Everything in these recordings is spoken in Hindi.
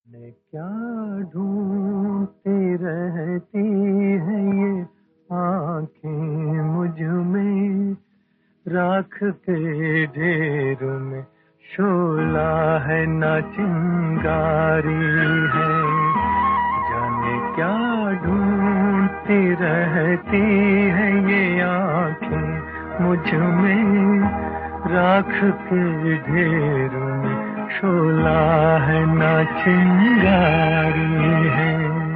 ने क्या ढूंढती रहती है ये आंखें मुझ में, राख के ढेर में शोला है ना चिंगारी है। जाने क्या ढूंढती रहती है ये आंखें मुझ में, राख के ढेर में शोला है ना चिंगारी है।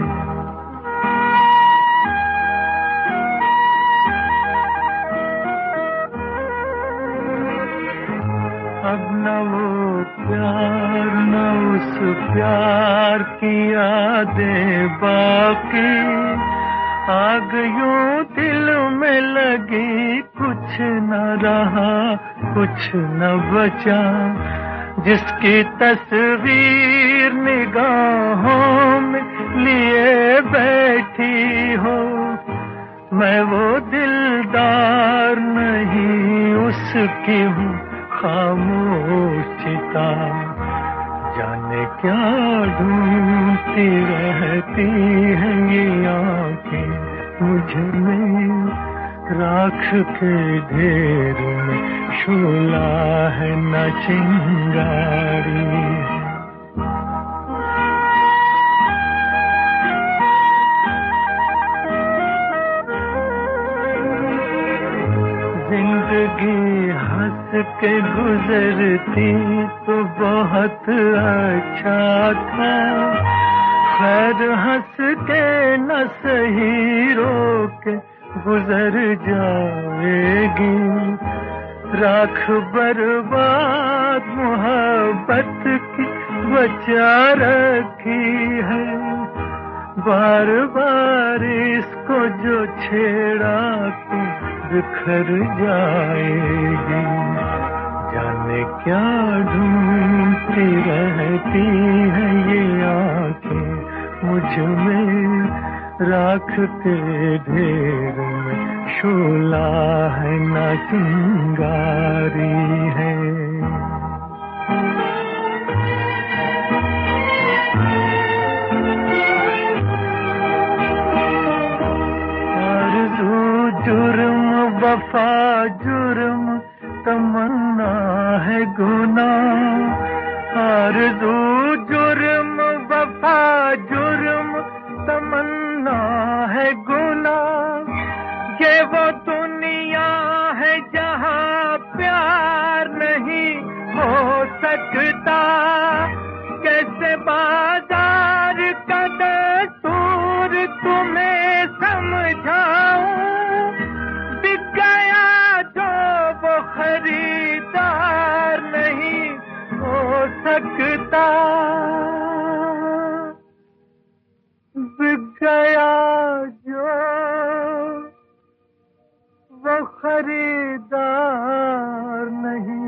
अब न वो प्यार न उस प्यार की यादें बाकी, आग यूं दिल में लगी, कुछ न रहा कुछ न बचा। जिसकी तस्वीर निगाहों में लिए बैठी हो, मैं वो दिलदार नहीं उसकी हूँ खामोश चिता। जाने क्या ढूंढती रहती है ये आंखें मुझ में, राख के ढेर में शोला है न चिंगारी। जिंदगी हंस के गुजरती तो बहुत अच्छा था, खैर हंस के न सही रो के गुजर जाएगी। राख बर्बाद मोहब्बत की बचा रखी है, बार बार इसको जो छेड़ा तो बिखर जाएगी। जाने क्या ढूंढती रहती है ये आंखें मुझ में, राख के ढेर में शोला है ना चिंगारी है। आरज़ू जुर्म वफा जुर्म तमन्ना है गुनाह, आरज़ू जुर्म वफा जुर्म तमन्ना है गुनाह। ये वो दुनिया है जहाँ प्यार नहीं हो सकता, कैसे बाजार का दस्तूर तुम्हें समझाऊं। बिक गया जो वो खरीदार नहीं हो सकता, बिक गया जो वो खरीदार नहीं